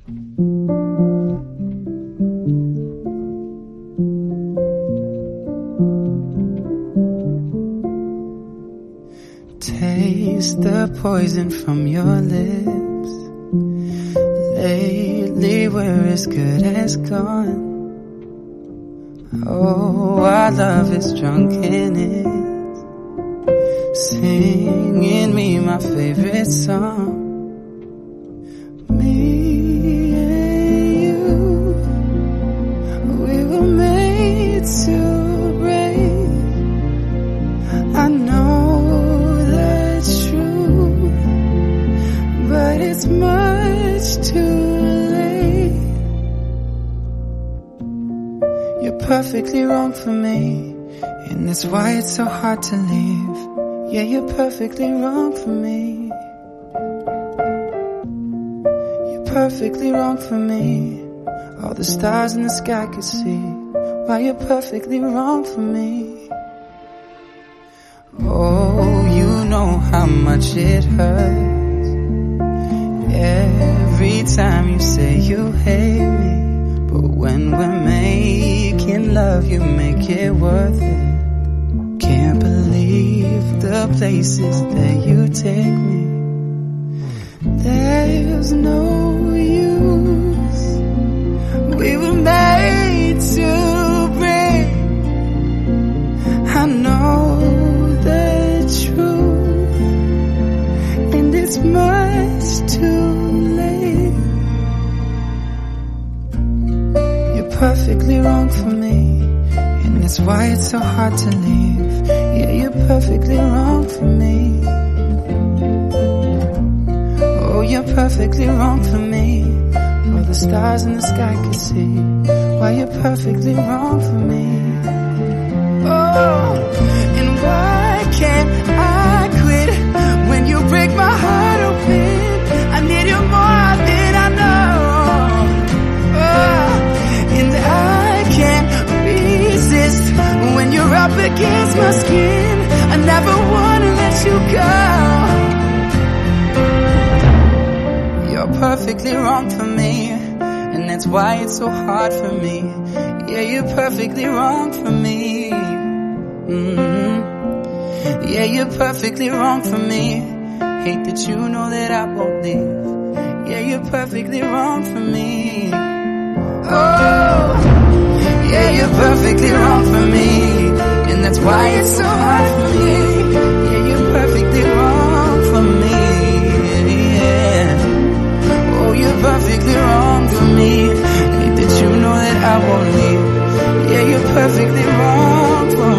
Taste the poison from your lips. Lately we're as good as gone. Oh, our love is drunk in it, singing me my favorite song. Me and you, we were made to break. I know that's true, but it's much too late. You're perfectly wrong for me, and that's why it's so hard to leave. Yeah, you're perfectly wrong for me. You're perfectly wrong for me. All the stars in the sky could see why you're perfectly wrong for me. Oh, you know how much it hurts every time you say you hate me. But when we're making love, you make it worth it. Can't believe the places that you take me. There's no use. We were made to break. I know the truth, and it's much too late. You're perfectly wrong for me, and that's why it's so hard to leave. Yeah, you're perfectly wrong for me. Oh, you're perfectly wrong for me. All the stars in the sky can see why you're perfectly wrong for me. Oh, and why can't I quit when you break my heart open? I need you more than I know. Oh, and I can't resist when you're up against my skin. I never wanna let you go. You're perfectly wrong for me, and that's why it's so hard for me. Yeah, you're perfectly wrong for me. Yeah, you're perfectly wrong for me. Hate that you know that I won't leave. Yeah, you're perfectly wrong for me. Oh, yeah, you're perfectly wrong for me, and that's why it's so hard for me. Yeah, you're perfectly wrong for me. Yeah. Oh, you're perfectly wrong for me. Hate that you know that I won't leave. Yeah, you're perfectly wrong for me.